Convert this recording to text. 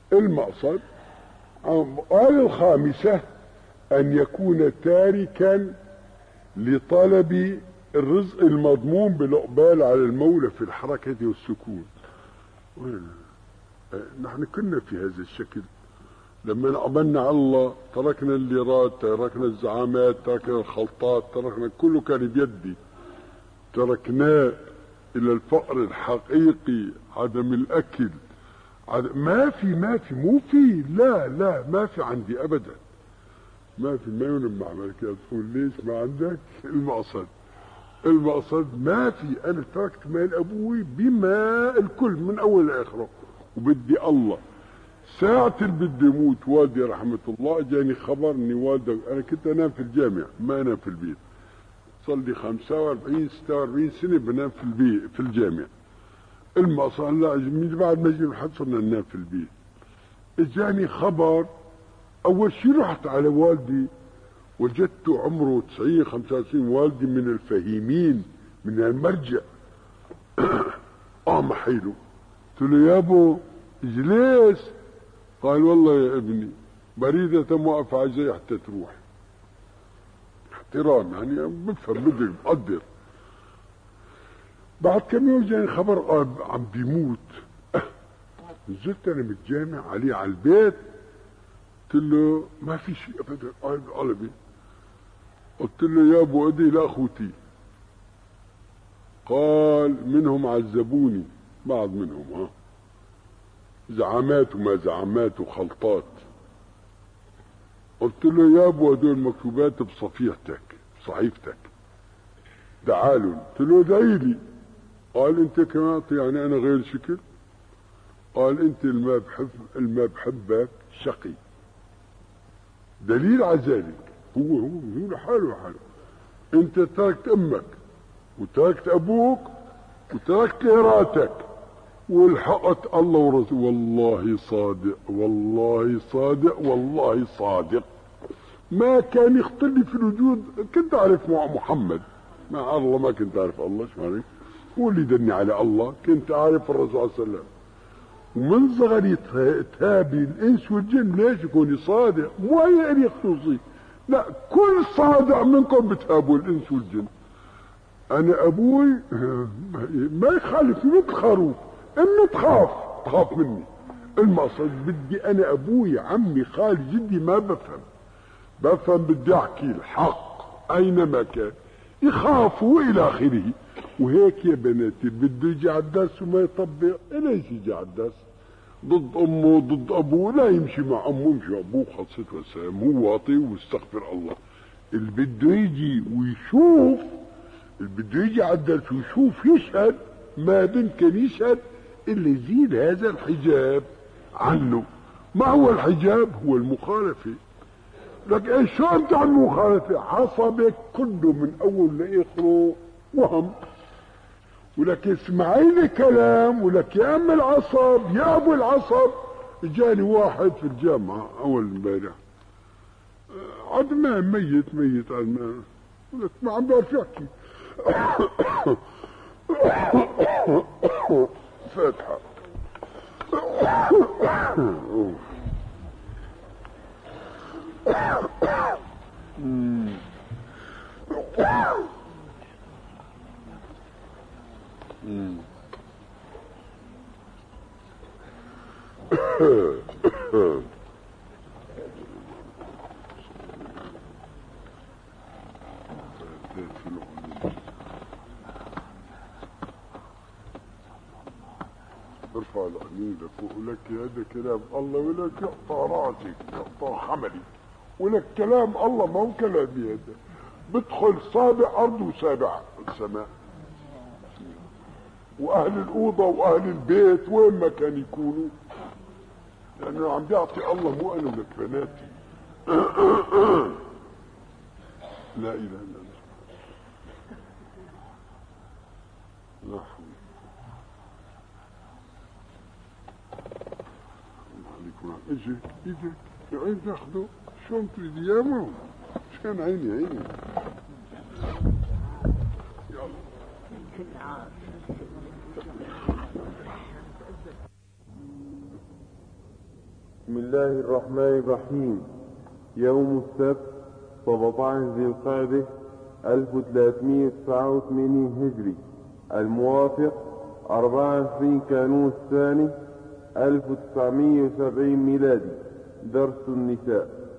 المقصد. قال الخامسة أن يكون تاركا لطلب الرزق المضمون بالإقبال على المولى في الحركة والسكون. نحن كنا في هذا الشكل لما أقبلنا على الله، تركنا الليرات، تركنا الزعامات، تركنا الخلطات، تركنا كله كان بيدي، تركناه إلى الفقر الحقيقي، عدم الأكل، ما في مو في، لا ما في عندي أبدا، ما في، ما ينبع عملك تقول ليش ما عندك. المقصد ما في. أنا تركت مال أبوي بما الكل من أول لآخره، وبدي الله ساعة اللي بدي يموت والدي رحمة الله جاني خبر اني والدك، انا كنت انام في الجامع ما انام في البيت، صار لي 45 46 سنة بنام في البيت في الجامع. المقصد لا من بعد ما جينا الحج صرنا ننام في البيت. اجاني خبر، اول شيء رحت على والدي وجدته عمره 90 95، والدي من الفهيمين من المرجع. محيله، قلت له يا ابو اجلس. قال والله يا ابني بريدة موقف عزي حتى تروح. احترام يعني بفهم بدك بقدر. بعد كم يوم جاني خبر عم بيموت. نزلت انا من الجامع عليه على البيت، قلت له ما في شيء ابدا. قال بقلبي، قلت له يا ابو ادي لاخوتي. قال منهم عذبوني، بعض منهم زعامات وما زعامات وخلطات. قلت له يا ابو هدول مكتوبات بصفيحتك بصحيفتك، تعالوا. قلت له ادعي لي. قال انت كمان يعني انا غير شكل؟ قال انت الما بحبك شقي. دليل على ذلك هو لحاله. انت تركت امك وتركت ابوك وتركت ليراتك والحقت الله ورسوله. والله صادق والله صادق والله صادق. ما كان يخطر لي في الوجود، كنت اعرف مع محمد مع الله، ما كنت اعرف الله. شو عارف هو اللي دني على الله، كنت اعرف الرسول صلى الله عليه وسلم. ومن صغري تهابي الانس والجن. ليش يكون صادق؟ مو هي خصوصي، لا كل صادق منكم بتهابوا الانس والجن. انا ابوي ما يخالف مثل خروف، امي تخاف مني. المقصد بدي انا ابوي عمي خالي جدي ما بفهم بدي احكي الحق اينما كان، يخافوا الى اخره. وهيك يا بناتي بده يجي على الدرس وما يطبق، ليش يجي على الدرس ضد امه ضد ابوه؟ لا يمشي مع امه يمشي مع ابوه، خلصت والسلام. هو واطي واستغفر الله. اللي بده يجي ويشوف، اللي بده يجي على الدرس ويشوف يشهد، ما بيمكن يشهد الا يزيل هذا الحجاب عنه. ما هو الحجاب؟ هو المخالفة. لك ايش شو بتاع المخالفة؟ عصبك كله من اول لاخره وهم. ولك اسمعي لي كلام، ولك يا ام العصب يا ابو العصب. جاني واحد في الجامعة اول امبارح عدمان ميت عدمان، ولك ما عم بعرف يحكي. فاتحة. ارفع القليل ولك هذا كلام الله، ولك يقطع راسك يقطع حملي. ولك كلام الله ما هو كلامي هذا. بدخل سابع ارض وسابع السماء، واهل الاوضه واهل البيت وين ما كان يكونوا، لانه عم بيعطي الله مو انا ولك بناتي. لا اله الا الله. لا حول. اجي عين تاخذه شلون تريد اياه؟ شان عيني يلا. بسم الله الرحمن الرحيم. يوم السبت 17 ذي القعدة 1389 هجري، الموافق 24 كانون الثاني 1970 ميلادي. درس النساء.